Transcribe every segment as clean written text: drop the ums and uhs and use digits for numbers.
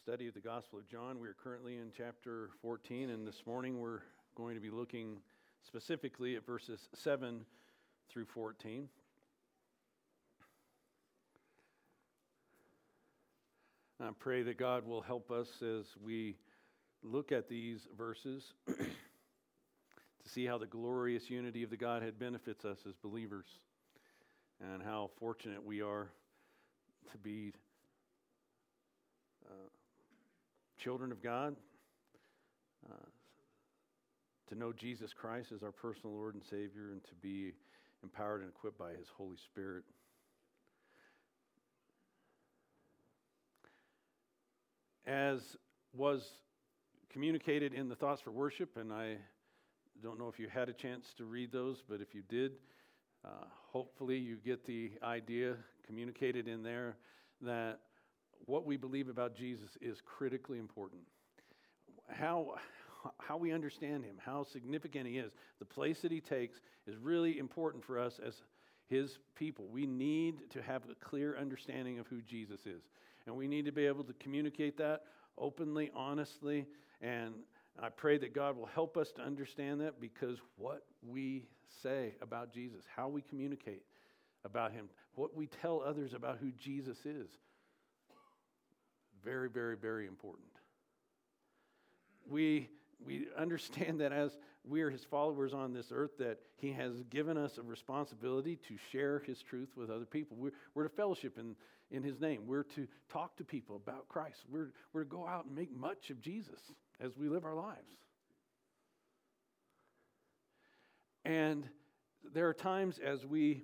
study of the Gospel of John. We are currently in chapter 14, and this morning we're going to be looking specifically at verses 7 through 14. I pray that God will help us as we look at these verses to see how the glorious unity of the Godhead benefits us as believers, and how fortunate we are to be children of God, to know Jesus Christ as our personal Lord and Savior, and to be empowered and equipped by His Holy Spirit. As was communicated in the Thoughts for Worship, and I don't know if you had a chance to read those, but if you did, hopefully you get the idea communicated in there that what we believe about Jesus is critically important. How we understand Him, how significant He is, the place that He takes is really important for us as His people. We need to have a clear understanding of who Jesus is. And we need to be able to communicate that openly, honestly, and I pray that God will help us to understand that, because what we say about Jesus, how we communicate about Him, what we tell others about who Jesus is, very, very, very important. We understand that as we are His followers on this earth, that He has given us a responsibility to share His truth with other people. We're to fellowship in His name. We're to talk to people about Christ. We're to go out and make much of Jesus as we live our lives. And there are times as we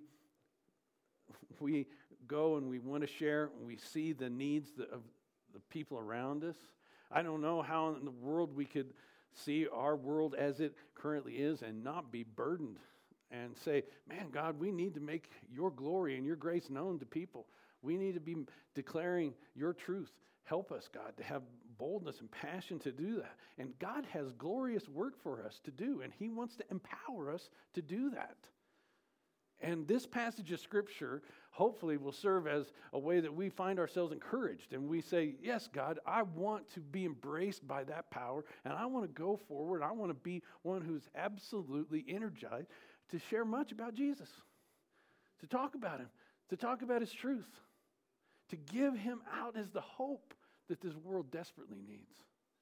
go and we want to share, and we see the needs of the people around us. I don't know how in the world we could see our world as it currently is and not be burdened and say, man, God, we need to make your glory and your grace known to people. We need to be declaring your truth. Help us, God, to have boldness and passion to do that. And God has glorious work for us to do, and He wants to empower us to do that. And this passage of Scripture hopefully will serve as a way that we find ourselves encouraged. And we say, yes, God, I want to be embraced by that power. And I want to go forward. I want to be one who's absolutely energized to share much about Jesus. To talk about Him. To talk about His truth. To give Him out as the hope that this world desperately needs.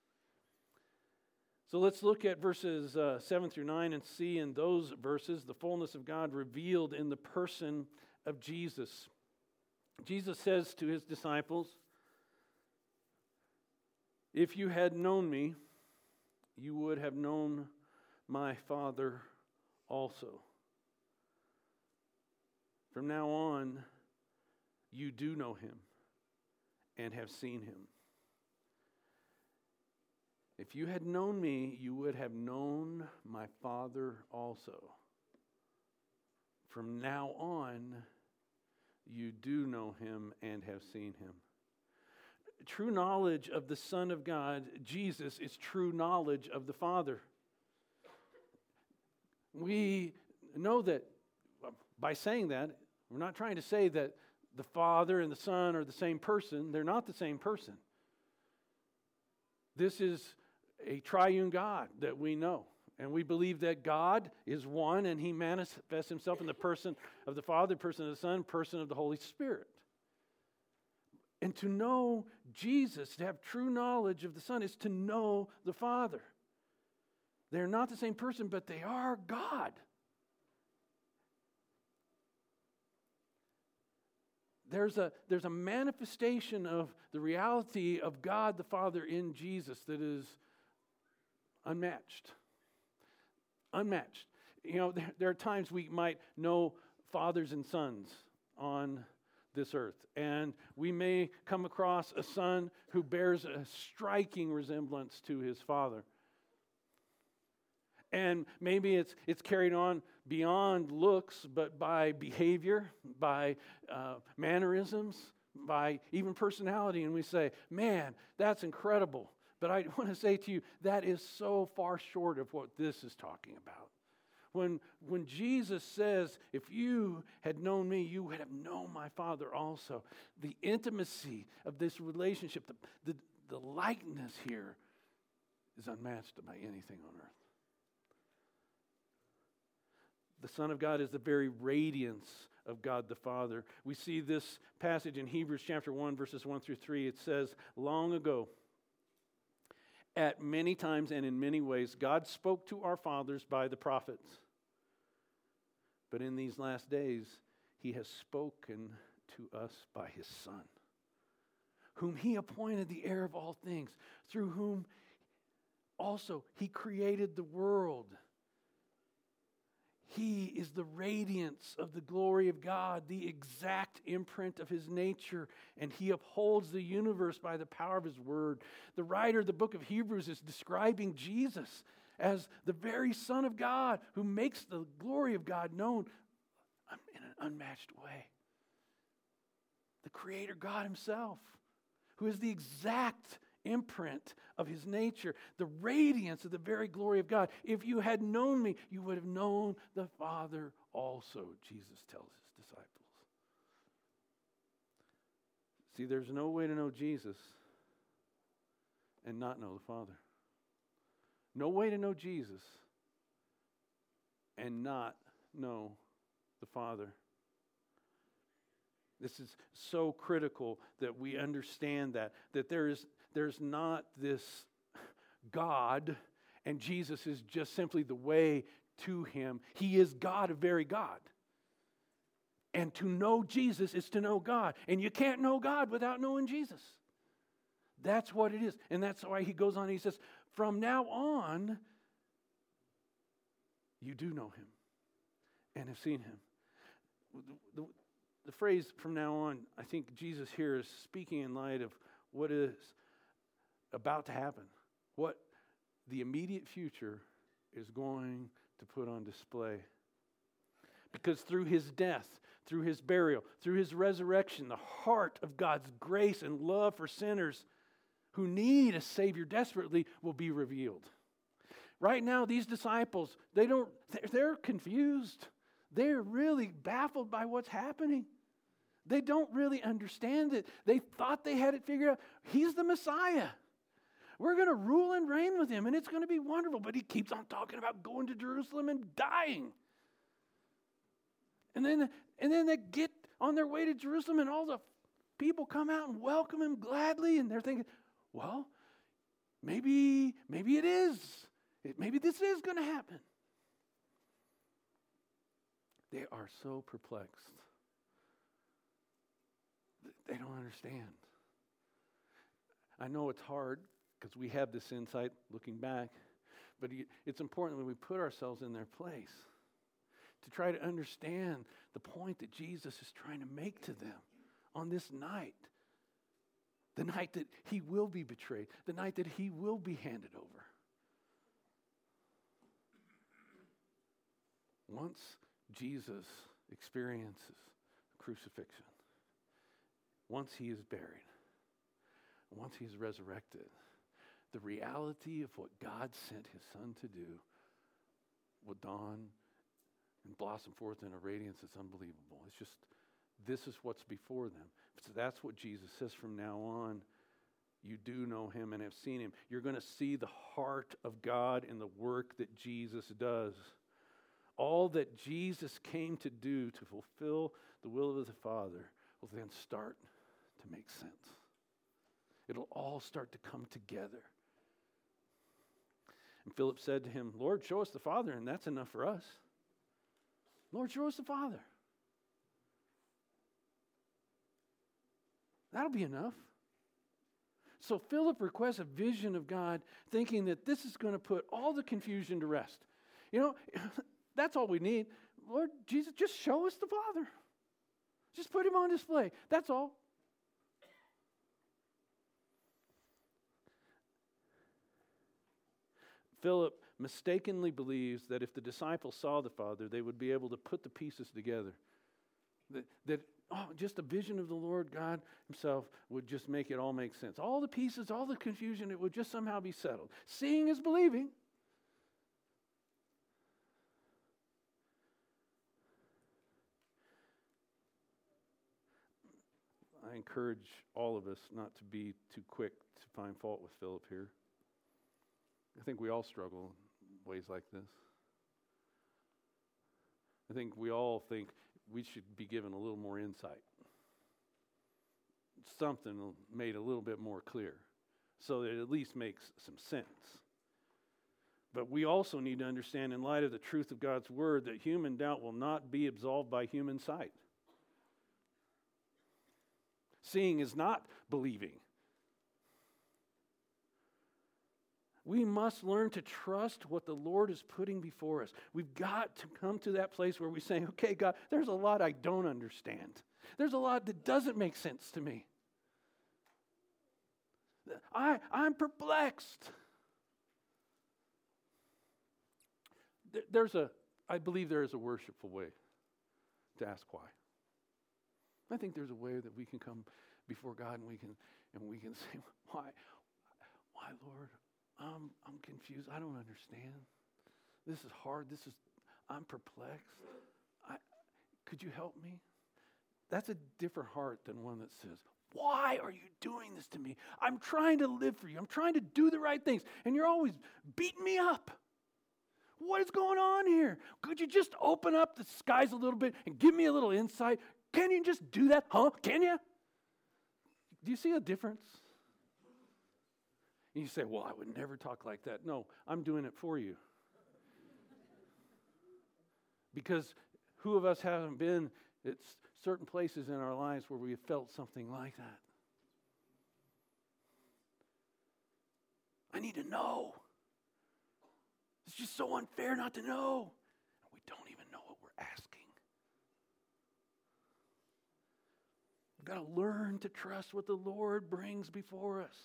So let's look at verses 7 through 9 and see in those verses the fullness of God revealed in the person of Jesus. Jesus says to His disciples, "If you had known me, you would have known my Father also. From now on, you do know Him and have seen Him. If you had known me, you would have known my Father also. From now on, you do know Him and have seen Him." True knowledge of the Son of God, Jesus, is true knowledge of the Father. We know that by saying that, we're not trying to say that the Father and the Son are the same person. They're not the same person. This is a triune God that we know. And we believe that God is one, and He manifests Himself in the person of the Father, person of the Son, person of the Holy Spirit. And to know Jesus, to have true knowledge of the Son, is to know the Father. They're not the same person, but they are God. There's a manifestation of the reality of God the Father in Jesus that is unmatched. Unmatched. You know, there are times we might know fathers and sons on this earth, and we may come across a son who bears a striking resemblance to his father. And maybe it's carried on beyond looks, but by behavior, by mannerisms, by even personality. And we say, man, that's incredible. But I want to say to you, that is so far short of what this is talking about. When Jesus says, if you had known me, you would have known my Father also. The intimacy of this relationship, the likeness here is unmatched by anything on earth. The Son of God is the very radiance of God the Father. We see this passage in Hebrews chapter 1, verses 1 through 3. It says, long ago, at many times and in many ways, God spoke to our fathers by the prophets. But in these last days, He has spoken to us by His Son, whom He appointed the heir of all things, through whom also He created the world. He is the radiance of the glory of God, the exact imprint of His nature, and He upholds the universe by the power of His word. The writer of the book of Hebrews is describing Jesus as the very Son of God who makes the glory of God known in an unmatched way. The Creator God Himself, who is the exact imprint of His nature, the radiance of the very glory of God. If you had known me, you would have known the Father also, Jesus tells His disciples. See, there's no way to know Jesus and not know the Father. No way to know Jesus and not know the Father. This is so critical that we understand that there's not this God and Jesus is just simply the way to Him. He is God, a very God. And to know Jesus is to know God. And you can't know God without knowing Jesus. That's what it is. And that's why He goes on, He says, from now on, you do know Him and have seen Him. The phrase from now on, I think Jesus here is speaking in light of what is about to happen, what the immediate future is going to put on display. Because through His death, through His burial, through His resurrection, the heart of God's grace and love for sinners who need a Savior desperately will be revealed. Right now, these disciples, they're confused. They're really baffled by what's happening. They don't really understand it. They thought they had it figured out. He's the Messiah. We're going to rule and reign with Him, and it's going to be wonderful. But He keeps on talking about going to Jerusalem and dying. And then they get on their way to Jerusalem, and all the people come out and welcome Him gladly. And they're thinking, well, maybe it is. Maybe this is going to happen. They are so perplexed. They don't understand. I know it's hard because we have this insight looking back, but it's important when we put ourselves in their place to try to understand the point that Jesus is trying to make to them on this night. The night that He will be betrayed, the night that He will be handed over. Once Jesus experiences crucifixion, once He is buried, once He is resurrected, the reality of what God sent His Son to do will dawn and blossom forth in a radiance that's unbelievable. It's just, this is what's before them. So that's what Jesus says from now on. You do know Him and have seen Him. You're going to see the heart of God in the work that Jesus does. All that Jesus came to do to fulfill the will of the Father will then start to make sense. It'll all start to come together. And Philip said to Him, Lord, show us the Father, and that's enough for us. Lord, show us the Father. That'll be enough. So Philip requests a vision of God, thinking that this is going to put all the confusion to rest. You know, that's all we need. Lord Jesus, just show us the Father. Just put Him on display. That's all. Philip mistakenly believes that if the disciples saw the Father, they would be able to put the pieces together. That just a vision of the Lord God Himself would just make it all make sense. All the pieces, all the confusion, it would just somehow be settled. Seeing is believing. I encourage all of us not to be too quick to find fault with Philip here. I think we all struggle in ways like this. I think we all think we should be given a little more insight. Something made a little bit more clear so that it at least makes some sense. But we also need to understand, in light of the truth of God's word, that human doubt will not be absolved by human sight. Seeing is not believing. We must learn to trust what the Lord is putting before us. We've got to come to that place where we say, okay, God, there's a lot I don't understand. There's a lot that doesn't make sense to me. I'm perplexed. I believe there is a worshipful way to ask why. I think there's a way that we can come before God and we can say, why, Lord? I'm confused. I don't understand. This is hard. I'm perplexed. Could you help me? That's a different heart than one that says, why are you doing this to me? I'm trying to live for you. I'm trying to do the right things, and you're always beating me up. What is going on here? Could you just open up the skies a little bit and give me a little insight? Can you just do that? Huh? Can you? Do you see a difference? And you say, well, I would never talk like that. No, I'm doing it for you. Because who of us haven't been at certain places in our lives where we have felt something like that? I need to know. It's just so unfair not to know. And we don't even know what we're asking. We've got to learn to trust what the Lord brings before us.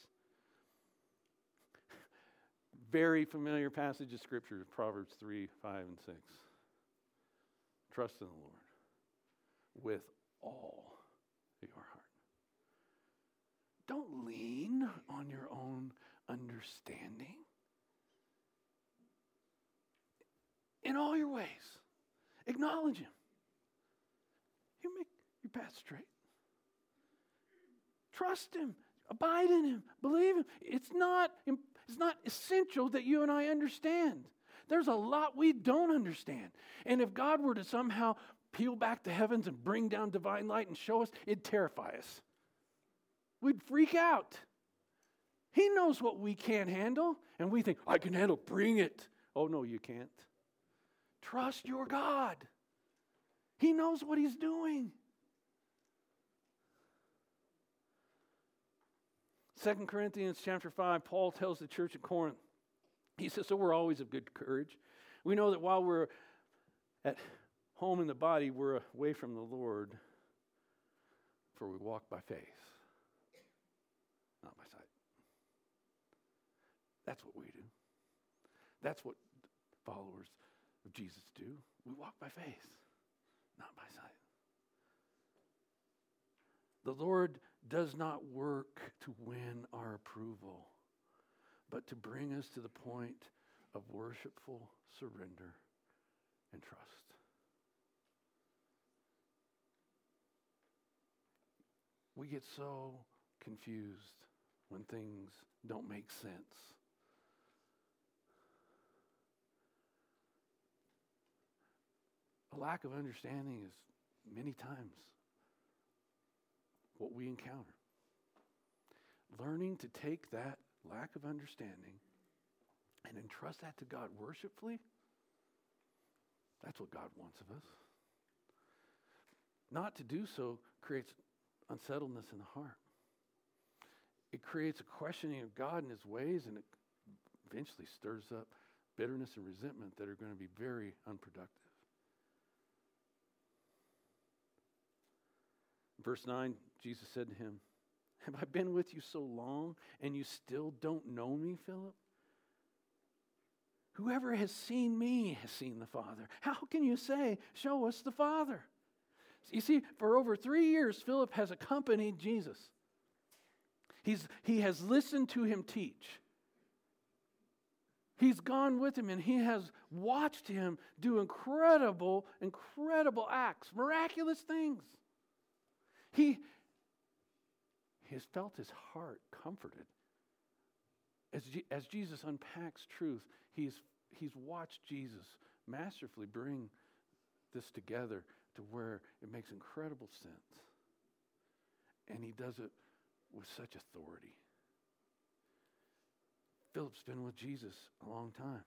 Very familiar passage of Scripture, Proverbs 3, 5, and 6. Trust in the Lord with all your heart. Don't lean on your own understanding. In all your ways, acknowledge Him. He'll make your path straight. Trust Him. Abide in Him. Believe Him. It's not essential that you and I understand. There's a lot we don't understand. And if God were to somehow peel back the heavens and bring down divine light and show us, it'd terrify us. We'd freak out. He knows what we can't handle, and we think, I can handle, bring it. Oh, no, you can't. Trust your God. He knows what He's doing. 2 Corinthians chapter 5, Paul tells the church at Corinth, he says, so we're always of good courage. We know that while we're at home in the body, we're away from the Lord, for we walk by faith, not by sight. That's what we do. That's what followers of Jesus do. We walk by faith, not by sight. The Lord does not work to win our approval, but to bring us to the point of worshipful surrender and trust. We get so confused when things don't make sense. A lack of understanding is many times what we encounter. Learning to take that lack of understanding and entrust that to God worshipfully, that's what God wants of us. Not to do so creates unsettledness in the heart. It creates a questioning of God and His ways, and it eventually stirs up bitterness and resentment that are going to be very unproductive. Verse 9, Jesus said to him, have I been with you so long and you still don't know me, Philip? Whoever has seen me has seen the Father. How can you say, show us the Father? You see, for over 3 years, Philip has accompanied Jesus. He has listened to Him teach. He's gone with Him and he has watched Him do incredible, incredible acts, miraculous things. has felt his heart comforted. As Jesus unpacks truth, he's watched Jesus masterfully bring this together to where it makes incredible sense. And he does it with such authority. Philip's been with Jesus a long time.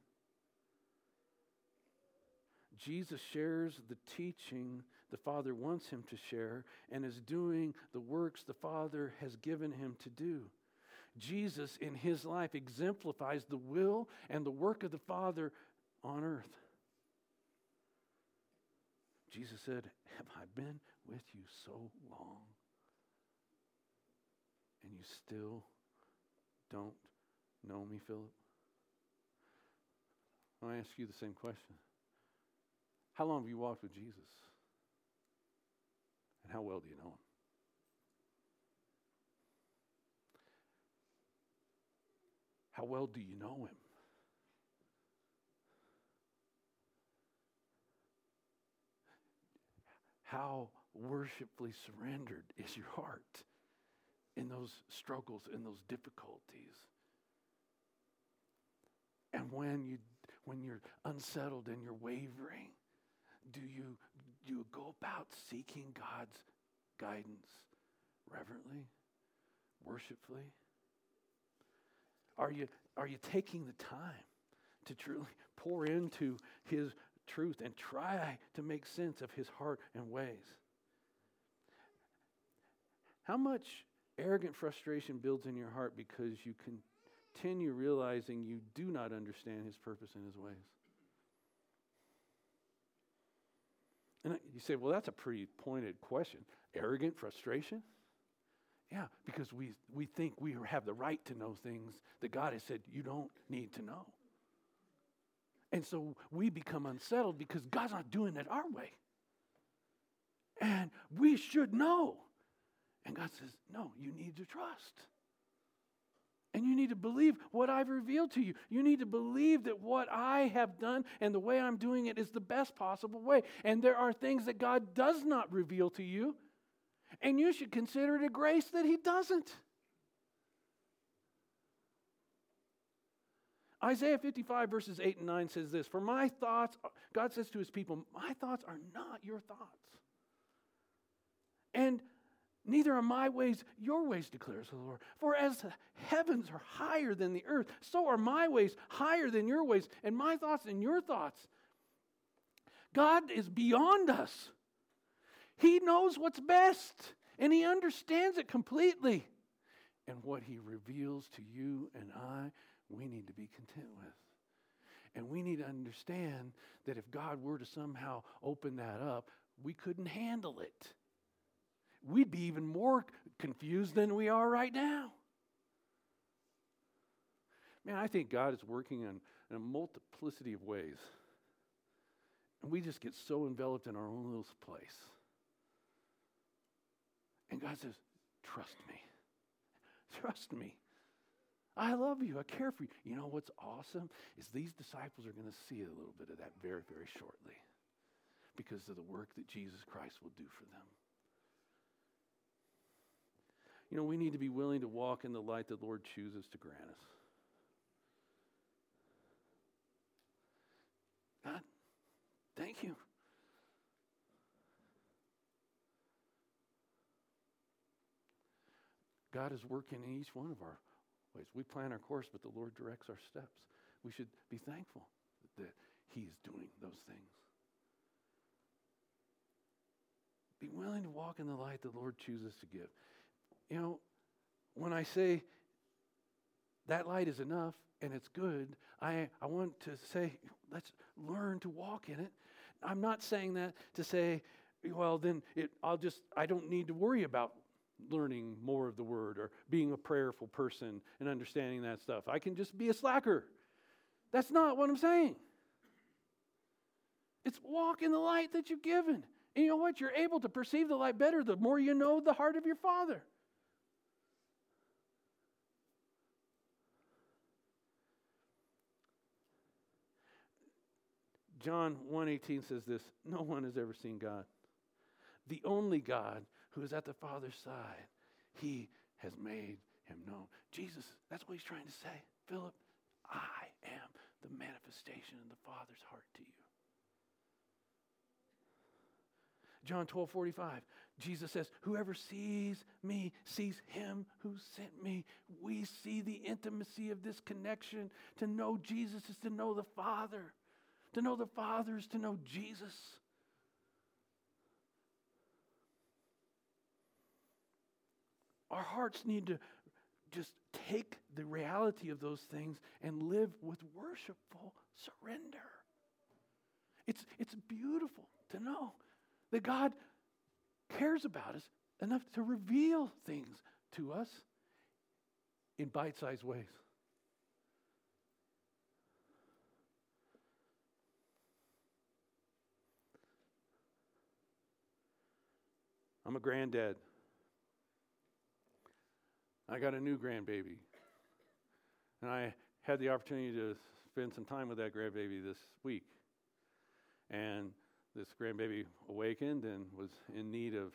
Jesus shares the teaching the Father wants him to share and is doing the works the Father has given him to do. Jesus, in his life, exemplifies the will and the work of the Father on earth. Jesus said, "Have I been with you so long, and you still don't know me, Philip?" I want to ask you the same question. How long have you walked with Jesus? And how well do you know him? How well do you know him? How worshipfully surrendered is your heart in those struggles, in those difficulties? And when you're unsettled and you're wavering, do you go about seeking God's guidance reverently, worshipfully? Are you taking the time to truly pour into his truth and try to make sense of his heart and ways? How much arrogant frustration builds in your heart because you continue realizing you do not understand his purpose and his ways? And you say, well, that's a pretty pointed question. Arrogant frustration? Yeah, because we think we have the right to know things that God has said you don't need to know. And so we become unsettled because God's not doing it our way. And we should know. And God says, no, you need to trust. And you need to believe what I've revealed to you. You need to believe that what I have done and the way I'm doing it is the best possible way. And there are things that God does not reveal to you. And you should consider it a grace that he doesn't. Isaiah 55 verses 8 and 9 says this, "For my thoughts," God says to his people, "my thoughts are not your thoughts. And neither are my ways your ways, declares the Lord. For as the heavens are higher than the earth, so are my ways higher than your ways, and my thoughts than your thoughts." God is beyond us. He knows what's best, and he understands it completely. And what he reveals to you and I, we need to be content with. And we need to understand that if God were to somehow open that up, we couldn't handle it. We'd be even more confused than we are right now. Man, I think God is working in a multiplicity of ways. And we just get so enveloped in our own little place. And God says, trust me. Trust me. I love you. I care for you. You know what's awesome is these disciples are going to see a little bit of that very, very shortly because of the work that Jesus Christ will do for them. You know, we need to be willing to walk in the light the Lord chooses to grant us. God, thank you. God is working in each one of our ways. We plan our course, but the Lord directs our steps. We should be thankful that he is doing those things. Be willing to walk in the light the Lord chooses to give. You know, when I say that light is enough and it's good, I want to say, let's learn to walk in it. I'm not saying that to say, well, then I don't need to worry about learning more of the word or being a prayerful person and understanding that stuff. I can just be a slacker. That's not what I'm saying. It's walk in the light that you've given. And you know what? You're able to perceive the light better the more you know the heart of your Father. John 1:18 says this, "No one has ever seen God. The only God who is at the Father's side, he has made him known. Jesus, that's what he's trying to say. Philip, I am the manifestation of the Father's heart to you. John 12:45, Jesus says, whoever sees me sees him who sent me. We see the intimacy of this connection. To know Jesus is to know the Father. To know the Father is to know Jesus. Our hearts need to just take the reality of those things and live with worshipful surrender. It's beautiful to know that God cares about us enough to reveal things to us in bite-sized ways. I'm a granddad. I got a new grandbaby. And I had the opportunity to spend some time with that grandbaby this week. And this grandbaby awakened and was in need of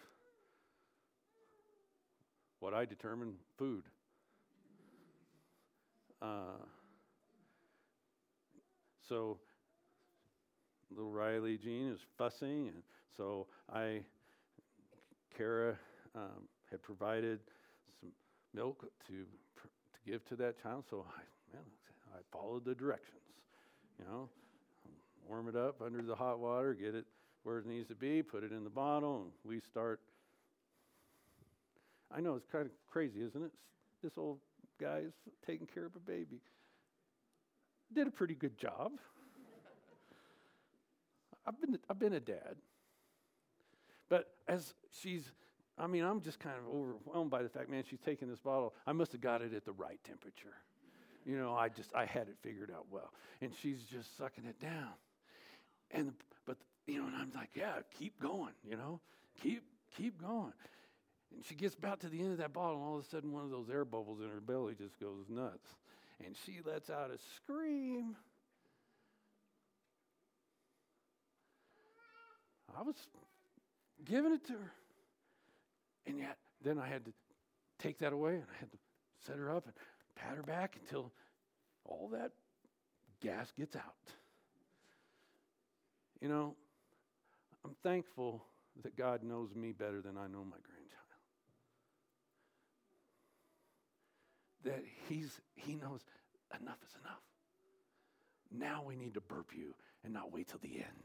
what I determined food. So little Riley Jean is fussing, and so Kara had provided some milk to give to that child. So I followed the directions, warm it up under the hot water, get it where it needs to be, put it in the bottle, and we start. I know it's kind of crazy, isn't it? This old guy is taking care of a baby. Did a pretty good job. I've been a dad. But as I'm just kind of overwhelmed by the fact, man, she's taking this bottle. I must have got it at the right temperature. I had it figured out well. And she's just sucking it down. And I'm like, yeah, keep going, keep going. And she gets about to the end of that bottle, and all of a sudden one of those air bubbles in her belly just goes nuts. And she lets out a scream. I was giving it to her. And yet, then I had to take that away, and I had to set her up and pat her back until all that gas gets out. I'm thankful that God knows me better than I know my grandchild. That He knows enough is enough. Now we need to burp you and not wait till the end.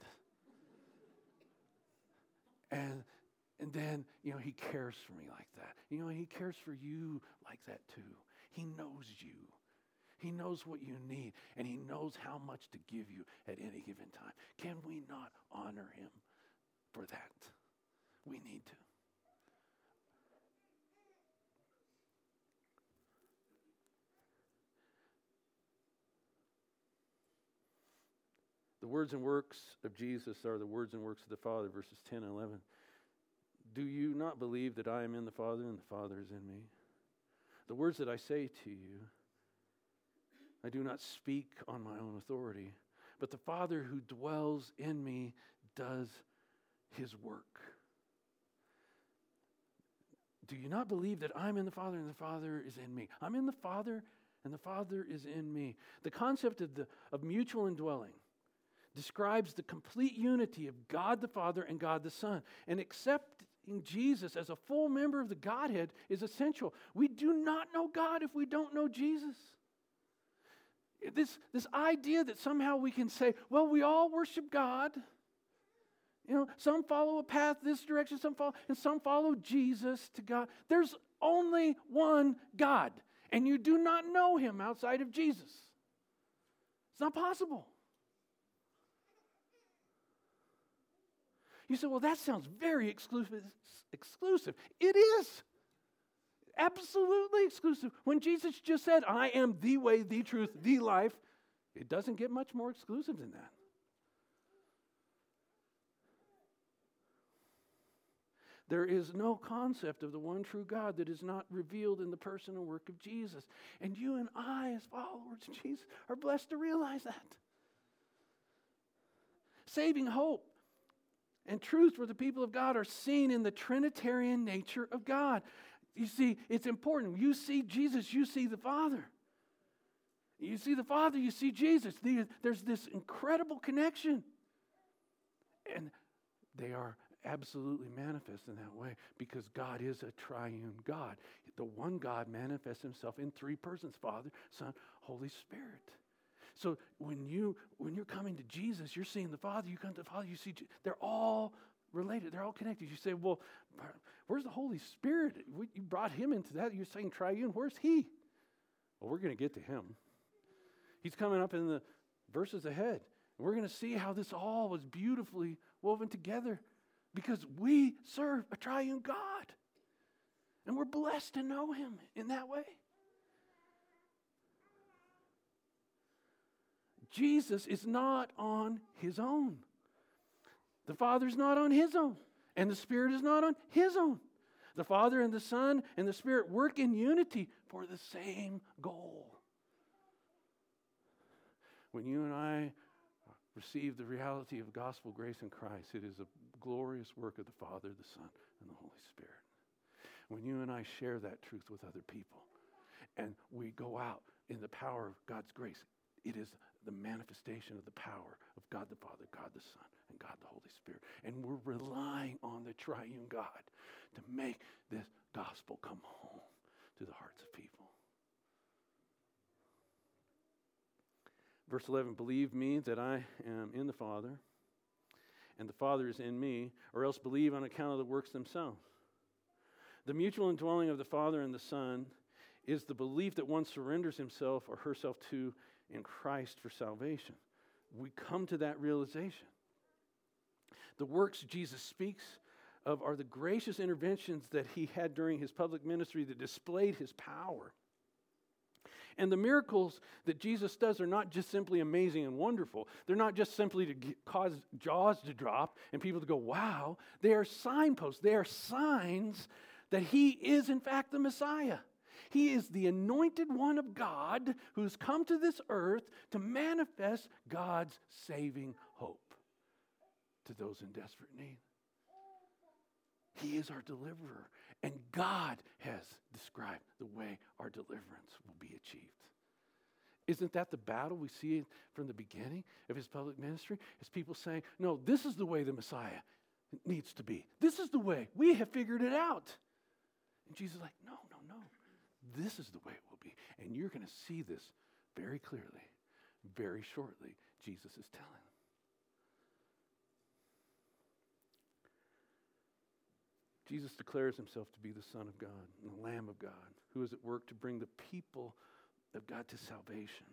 And then, He cares for me like that. He cares for you like that too. He knows you. He knows what you need, and He knows how much to give you at any given time. Can we not honor Him for that? We need to. The words and works of Jesus are the words and works of the Father, verses 10 and 11. Do you not believe that I am in the Father and the Father is in me? The words that I say to you, I do not speak on my own authority, but the Father who dwells in me does His work. Do you not believe that I'm in the Father and the Father is in me? I'm in the Father and the Father is in me. The concept of mutual indwelling describes the complete unity of God the Father and God the Son. And accepting Jesus as a full member of the Godhead is essential. We do not know God if we don't know Jesus. This idea that somehow we can say, well, we all worship God. Some follow a path this direction, some follow Jesus to God. There's only one God, and you do not know Him outside of Jesus. It's not possible. You say, well, that sounds very exclusive. It is. Absolutely exclusive. When Jesus just said, I am the way, the truth, the life, it doesn't get much more exclusive than that. There is no concept of the one true God that is not revealed in the person and work of Jesus. And you and I, as followers of Jesus, are blessed to realize that. Saving hope and truth for the people of God are seen in the Trinitarian nature of God. You see, it's important. You see Jesus, you see the Father. You see the Father, you see Jesus. There's this incredible connection. And they are absolutely manifest in that way because God is a triune God. The one God manifests himself in three persons, Father, Son, Holy Spirit. So when you're coming to Jesus, you're seeing the Father, you come to the Father, you see, they're all related, they're all connected. You say, well, where's the Holy Spirit? You brought him into that, you're saying triune, where's he? Well, we're going to get to him. He's coming up in the verses ahead. We're going to see how this all was beautifully woven together because we serve a triune God. And we're blessed to know him in that way. Jesus is not on his own. The Father's not on his own. And the Spirit is not on his own. The Father and the Son and the Spirit work in unity for the same goal. When you and I receive the reality of gospel grace in Christ, it is a glorious work of the Father, the Son, and the Holy Spirit. When you and I share that truth with other people, and we go out in the power of God's grace, it is the manifestation of the power of God the Father, God the Son, and God the Holy Spirit. And we're relying on the triune God to make this gospel come home to the hearts of people. Verse 11, believe me that I am in the Father, and the Father is in me, or else believe on account of the works themselves. The mutual indwelling of the Father and the Son is the belief that one surrenders himself or herself to in Christ for salvation. We come to that realization. The works Jesus speaks of are the gracious interventions that he had during his public ministry that displayed his power. And the miracles that Jesus does are not just simply amazing and wonderful. They're not just simply to cause jaws to drop and people to go, wow. They are signposts. They are signs that he is in fact the Messiah. He is the anointed one of God who's come to this earth to manifest God's saving hope to those in desperate need. He is our deliverer, and God has described the way our deliverance will be achieved. Isn't that the battle we see from the beginning of his public ministry? It's people saying, no, this is the way the Messiah needs to be. This is the way. We have figured it out. And Jesus is like, no. This is the way it will be. And you're going to see this very clearly, very shortly, Jesus is telling. Jesus declares himself to be the Son of God and the Lamb of God, who is at work to bring the people of God to salvation.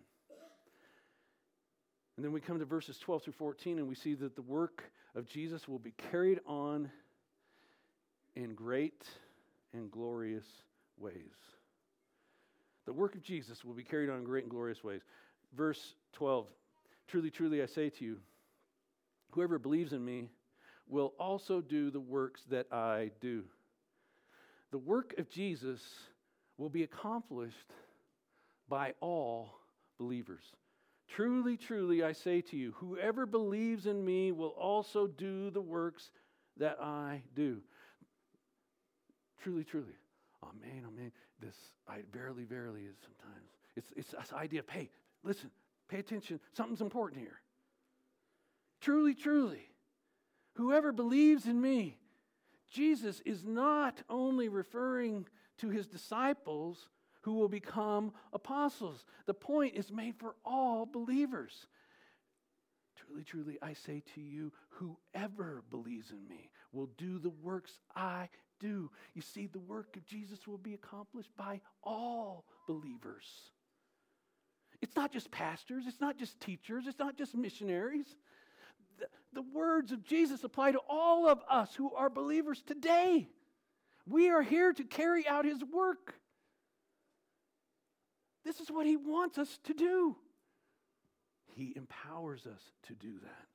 And then we come to verses 12 through 14, and we see that the work of Jesus will be carried on in great and glorious ways. The work of Jesus will be carried on in great and glorious ways. Verse 12, truly, truly, I say to you, whoever believes in me will also do the works that I do. The work of Jesus will be accomplished by all believers. Truly, truly, I say to you, whoever believes in me will also do the works that I do. Truly, truly. Amen. Verily is sometimes. It's this idea of, hey, listen, pay attention. Something's important here. Truly, truly. Whoever believes in me. Jesus is not only referring to his disciples who will become apostles. The point is made for all believers. Truly, truly, I say to you, whoever believes in me will do the works I do. You see, the work of Jesus will be accomplished by all believers. It's not just pastors, it's not just teachers, it's not just missionaries. The words of Jesus apply to all of us who are believers today. We are here to carry out his work. This is what he wants us to do. He empowers us to do that.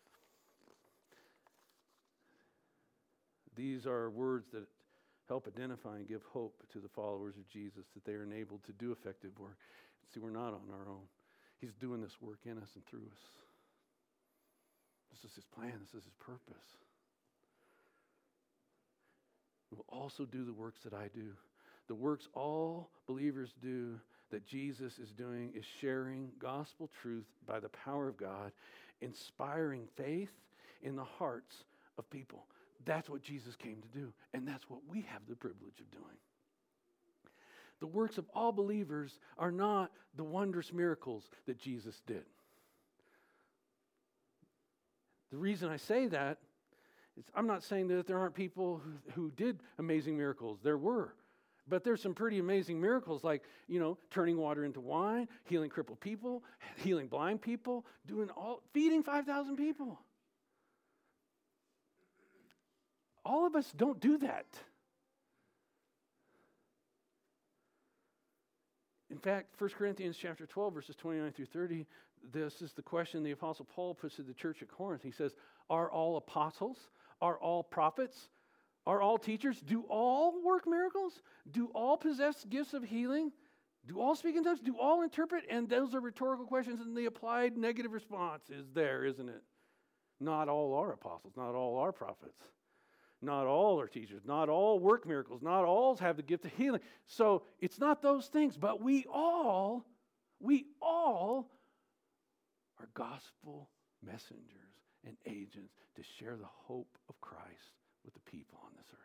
These are words that help identify and give hope to the followers of Jesus that they are enabled to do effective work. See, we're not on our own. He's doing this work in us and through us. This is his plan. This is his purpose. He will also do the works that I do. The works all believers do that Jesus is doing is sharing gospel truth by the power of God, inspiring faith in the hearts of people. That's what Jesus came to do, and that's what we have the privilege of doing. The works of all believers are not the wondrous miracles that Jesus did. The reason I say that is I'm not saying that there aren't people who did amazing miracles. There were. But there's some pretty amazing miracles like, turning water into wine, healing crippled people, healing blind people, feeding 5,000 people. All of us don't do that. In fact, 1 Corinthians chapter 12, verses 29 through 30, this is the question the Apostle Paul puts to the church at Corinth. He says, are all apostles? Are all prophets? Are all teachers? Do all work miracles? Do all possess gifts of healing? Do all speak in tongues? Do all interpret? And those are rhetorical questions, and the applied negative response is there, isn't it? Not all are apostles. Not all are prophets. Not all are teachers. Not all work miracles. Not all have the gift of healing. So it's not those things, but we all are gospel messengers and agents to share the hope of Christ with the people on this earth.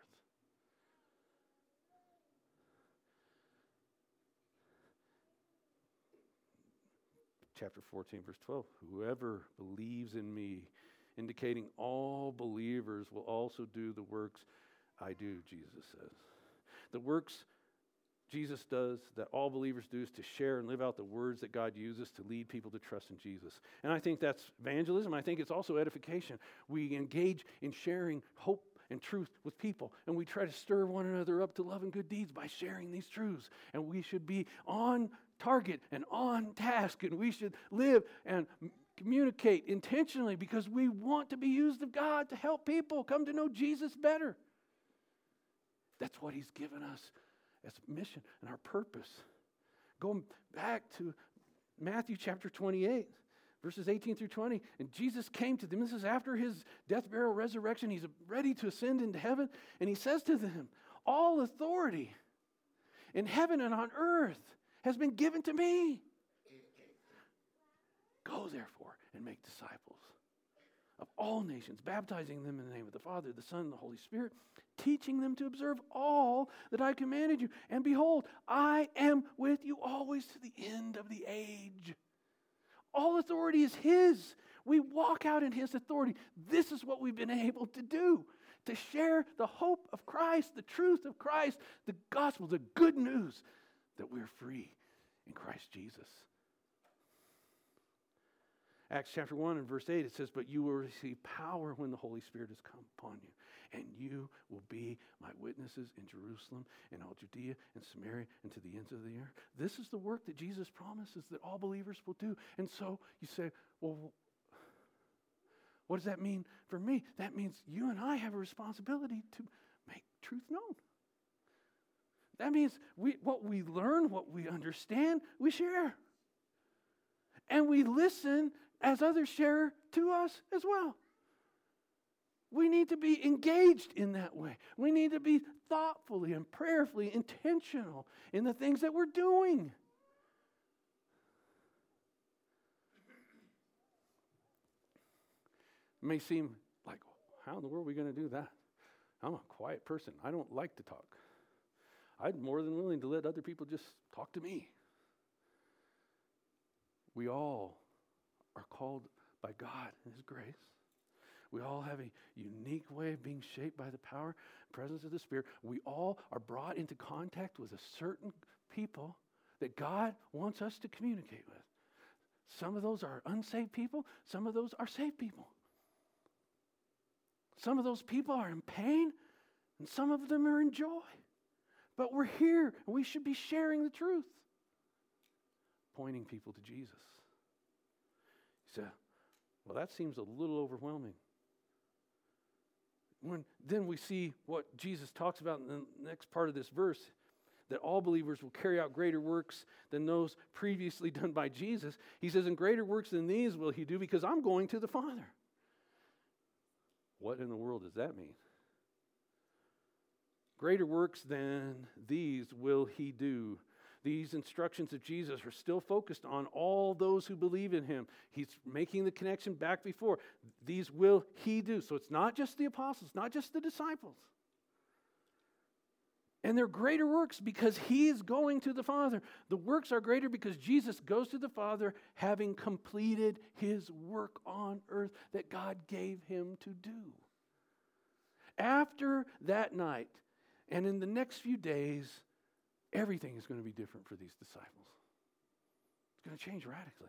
Chapter 14, verse 12. Whoever believes in me, indicating all believers will also do the works I do, Jesus says. The works Jesus does, that all believers do, is to share and live out the words that God uses to lead people to trust in Jesus. And I think that's evangelism. I think it's also edification. We engage in sharing hope and truth with people, and we try to stir one another up to love and good deeds by sharing these truths. And we should be on target and on task, and we should live and communicate intentionally because we want to be used of God to help people come to know Jesus better. That's what He's given us as a mission and our purpose. Going back to Matthew chapter 28, verses 18 through 20, and Jesus came to them. This is after His death, burial, resurrection. He's ready to ascend into heaven, and He says to them, all authority in heaven and on earth has been given to me. Go therefore and make disciples of all nations, baptizing them in the name of the Father, the Son, and the Holy Spirit, teaching them to observe all that I commanded you. And behold, I am with you always to the end of the age. All authority is His. We walk out in His authority. This is what we've been able to do, to share the hope of Christ, the truth of Christ, the gospel, the good news that we're free in Christ Jesus. Acts chapter 1 and verse 8, it says, but you will receive power when the Holy Spirit has come upon you, and you will be my witnesses in Jerusalem and all Judea and Samaria and to the ends of the earth. This is the work that Jesus promises that all believers will do. And so you say, well, what does that mean for me? That means you and I have a responsibility to make truth known. That means what we learn, what we understand, we share. And we listen as others share to us as well. We need to be engaged in that way. We need to be thoughtfully and prayerfully intentional in the things that we're doing. It may seem like, how in the world are we going to do that? I'm a quiet person. I don't like to talk. I'm more than willing to let other people just talk to me. We all are called by God and His grace. We all have a unique way of being shaped by the power and presence of the Spirit. We all are brought into contact with a certain people that God wants us to communicate with. Some of those are unsaved people. Some of those are saved people. Some of those people are in pain, and some of them are in joy. But we're here, and we should be sharing the truth, pointing people to Jesus. You say, well, that seems a little overwhelming. Then we see what Jesus talks about in the next part of this verse, that all believers will carry out greater works than those previously done by Jesus. He says, and greater works than these will He do because I'm going to the Father. What in the world does that mean? Greater works than these will he do. These instructions of Jesus are still focused on all those who believe in him. He's making the connection back before. These will he do. So it's not just the apostles, not just the disciples. And they're greater works because he is going to the Father. The works are greater because Jesus goes to the Father having completed his work on earth that God gave him to do. After that night, and in the next few days, everything is going to be different for these disciples. It's going to change radically.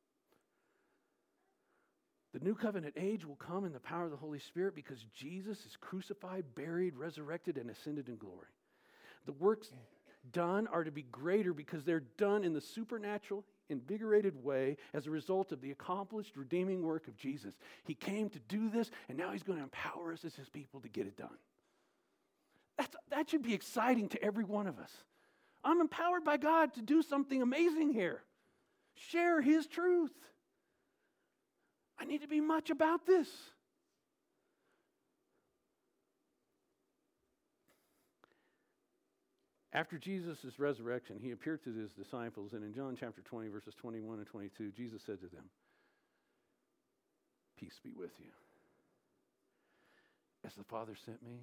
The new covenant age will come in the power of the Holy Spirit because Jesus is crucified, buried, resurrected, and ascended in glory. The works done are to be greater because they're done in the supernatural, invigorated way as a result of the accomplished, redeeming work of Jesus. He came to do this, and now he's going to empower us as his people to get it done. That should be exciting to every one of us. I'm empowered by God to do something amazing here. Share his truth. I need to be much about this. After Jesus' resurrection, he appeared to his disciples, and in John chapter 20, verses 21 and 22, Jesus said to them, "Peace be with you. As the Father sent me,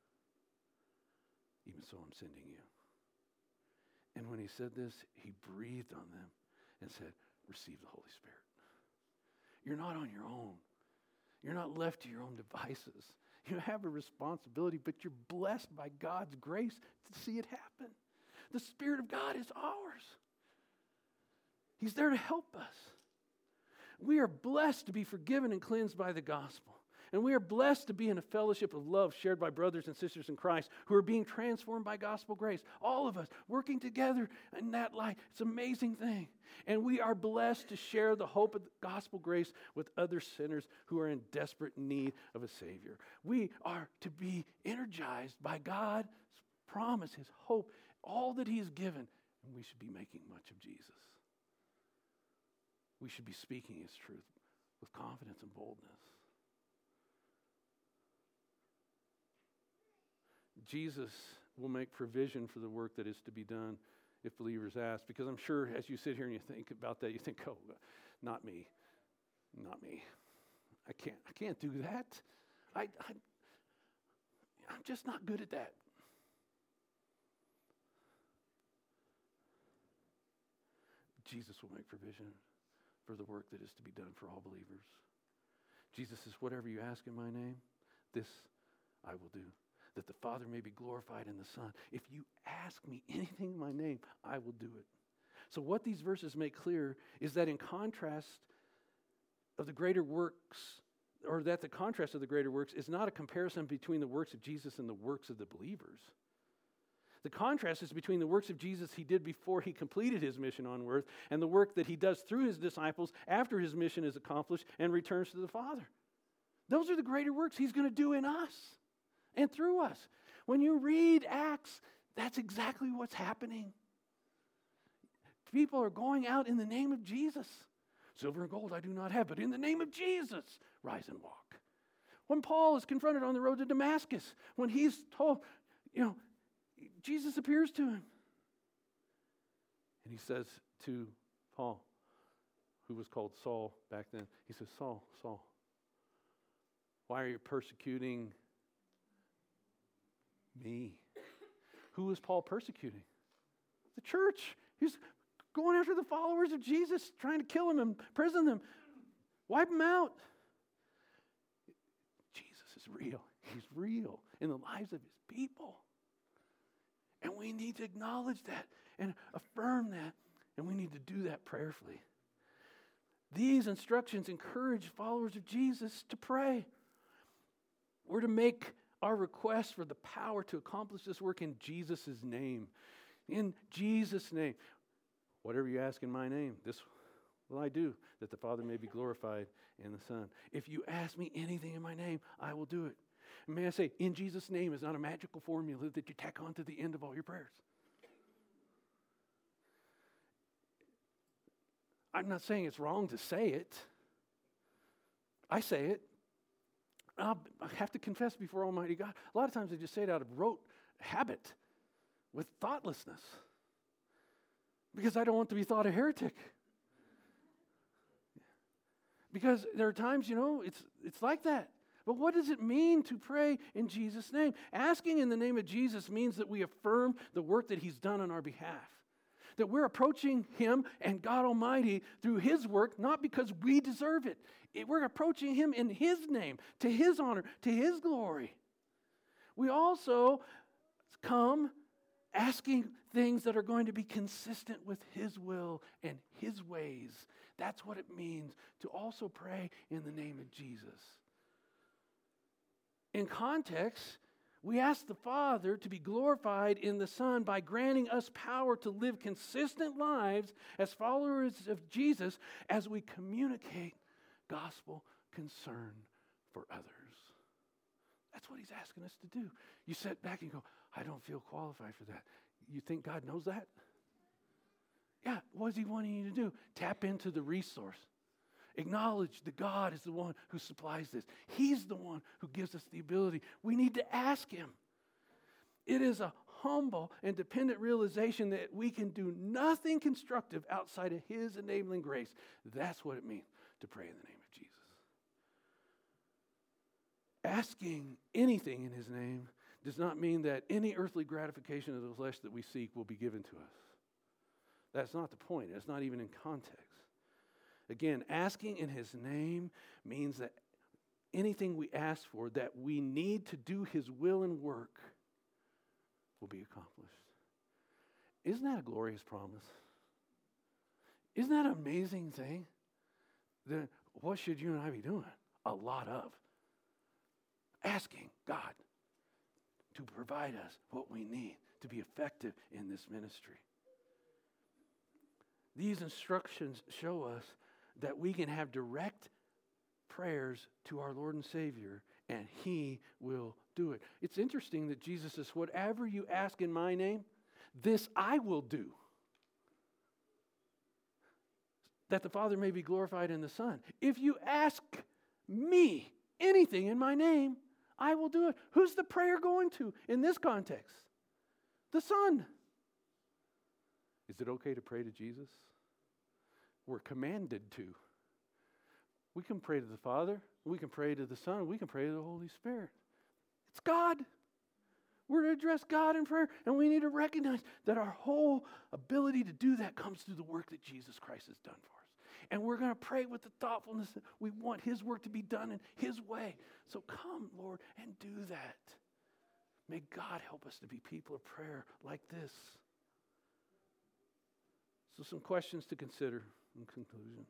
even so I'm sending you." And when he said this, he breathed on them and said, "Receive the Holy Spirit." You're not on your own. You're not left to your own devices. You have a responsibility, but you're blessed by God's grace to see it happen. The Spirit of God is ours. He's there to help us. We are blessed to be forgiven and cleansed by the gospel. And we are blessed to be in a fellowship of love shared by brothers and sisters in Christ who are being transformed by gospel grace. All of us working together in that light. It's an amazing thing. And we are blessed to share the hope of the gospel grace with other sinners who are in desperate need of a Savior. We are to be energized by God's promise, his hope, all that he has given. And we should be making much of Jesus. We should be speaking his truth with confidence and boldness. Jesus will make provision for the work that is to be done if believers ask. Because I'm sure as you sit here and you think about that, you think, oh, not me. Not me. I can't do that. I'm just not good at that. Jesus will make provision for the work that is to be done for all believers. Jesus says, whatever you ask in my name, this I will do, that the Father may be glorified in the Son. If you ask me anything in my name, I will do it. So what these verses make clear is that in contrast of the greater works, or that the contrast of the greater works is not a comparison between the works of Jesus and the works of the believers. The contrast is between the works of Jesus he did before he completed his mission on earth and the work that he does through his disciples after his mission is accomplished and returns to the Father. Those are the greater works he's going to do in us and through us. When you read Acts, that's exactly what's happening. People are going out in the name of Jesus. Silver and gold I do not have, but in the name of Jesus, rise and walk. When Paul is confronted on the road to Damascus, when he's told, Jesus appears to him. And he says to Paul, who was called Saul back then, he says, Saul, Saul, why are you persecuting me? Who is Paul persecuting? The church. He's going after the followers of Jesus, trying to kill them, imprison them, wipe them out. Jesus is real. He's real in the lives of his people. And we need to acknowledge that and affirm that. And we need to do that prayerfully. These instructions encourage followers of Jesus to pray. We're to make our request for the power to accomplish this work in Jesus' name. In Jesus' name. Whatever you ask in my name, this will I do, that the Father may be glorified in the Son. If you ask me anything in my name, I will do it. And may I say, in Jesus' name is not a magical formula that you tack on to the end of all your prayers. I'm not saying it's wrong to say it. I say it. I have to confess before Almighty God. A lot of times I just say it out of rote, habit, with thoughtlessness. Because I don't want to be thought a heretic. Because there are times, it's like that. But what does it mean to pray in Jesus' name? Asking in the name of Jesus means that we affirm the work that he's done on our behalf. That we're approaching him and God Almighty through his work, not because we deserve it. We're approaching him in his name, to his honor, to his glory. We also come asking things that are going to be consistent with his will and his ways. That's what it means to also pray in the name of Jesus. In context, we ask the Father to be glorified in the Son by granting us power to live consistent lives as followers of Jesus as we communicate gospel concern for others. That's what he's asking us to do. You sit back and go, I don't feel qualified for that. You think God knows that? Yeah, what is he wanting you to do? Tap into the resource. Acknowledge that God is the one who supplies this. He's the one who gives us the ability. We need to ask him. It is a humble and dependent realization that we can do nothing constructive outside of his enabling grace. That's what it means to pray in the name of Jesus. Asking anything in his name does not mean that any earthly gratification of the flesh that we seek will be given to us. That's not the point. It's not even in context. Again, asking in his name means that anything we ask for that we need to do his will and work will be accomplished. Isn't that a glorious promise? Isn't that an amazing thing? Then what should you and I be doing? A lot of. Asking God to provide us what we need to be effective in this ministry. These instructions show us that we can have direct prayers to our Lord and Savior, and he will do it. It's interesting that Jesus says, whatever you ask in my name, this I will do, that the Father may be glorified in the Son. If you ask me anything in my name, I will do it. Who's the prayer going to in this context? The Son. Is it okay to pray to Jesus? We're commanded to. We can pray to the Father, we can pray to the Son, we can pray to the Holy Spirit. It's God. We're to address God in prayer, and we need to recognize that our whole ability to do that comes through the work that Jesus Christ has done for us. And we're going to pray with the thoughtfulness that we want his work to be done in his way. So come, Lord, and do that. May God help us to be people of prayer like this. So some questions to consider in conclusion.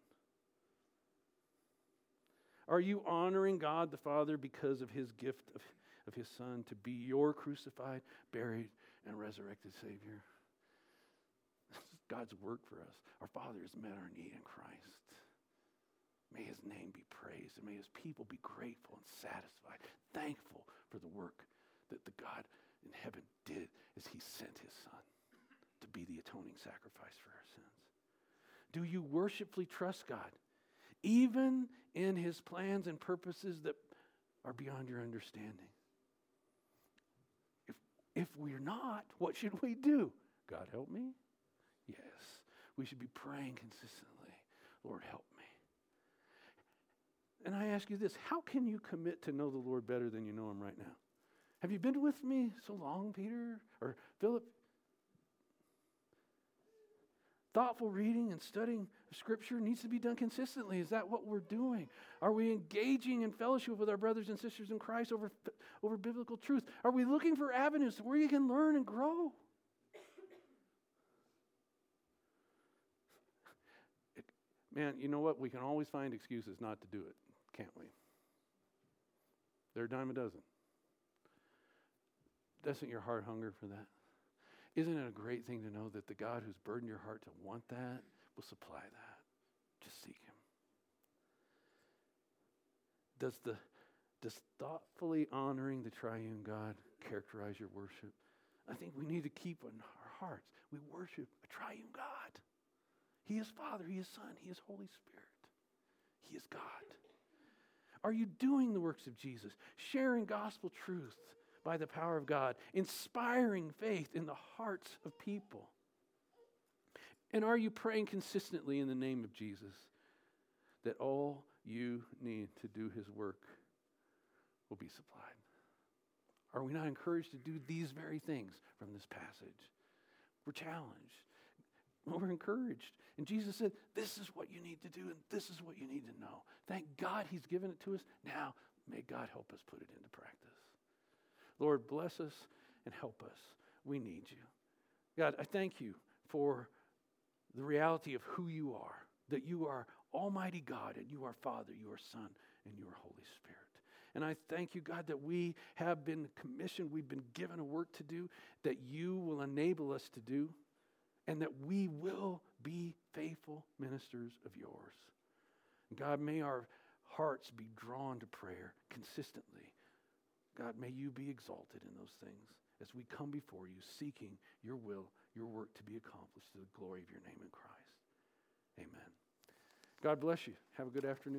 Are you honoring God the Father because of his gift of his Son to be your crucified, buried, and resurrected Savior? This is God's work for us. Our Father has met our need in Christ. May his name be praised, and may his people be grateful and satisfied, thankful for the work that the God in heaven did as he sent his Son to be the atoning sacrifice for our sins. Do you worshipfully trust God, even in his plans and purposes that are beyond your understanding? If we're not, what should we do? God, help me? Yes. We should be praying consistently. Lord, help me. And I ask you this, how can you commit to know the Lord better than you know him right now? Have you been with me so long, Peter or Philip? Thoughtful reading and studying Scripture needs to be done consistently. Is that what we're doing? Are we engaging in fellowship with our brothers and sisters in Christ over biblical truth? Are we looking for avenues where you can learn and grow? Man, you know what? We can always find excuses not to do it, can't we? They're a dime a dozen. Doesn't your heart hunger for that? Isn't it a great thing to know that the God who's burdened your heart to want that will supply that? Just seek him. Does thoughtfully honoring the triune God characterize your worship? I think we need to keep in our hearts, we worship a triune God. He is Father, he is Son, he is Holy Spirit. He is God. Are you doing the works of Jesus, sharing gospel truth, by the power of God, inspiring faith in the hearts of people? And are you praying consistently in the name of Jesus that all you need to do his work will be supplied? Are we not encouraged to do these very things from this passage? We're challenged. We're encouraged. And Jesus said, this is what you need to do, and this is what you need to know. Thank God he's given it to us. Now, may God help us put it into practice. Lord, bless us and help us. We need you. God, I thank you for the reality of who you are, that you are Almighty God, and you are Father, you are Son, and you are Holy Spirit. And I thank you, God, that we have been commissioned, we've been given a work to do, that you will enable us to do, and that we will be faithful ministers of yours. God, may our hearts be drawn to prayer consistently. God, may you be exalted in those things as we come before you, seeking your will, your work to be accomplished to the glory of your name in Christ. Amen. God bless you. Have a good afternoon.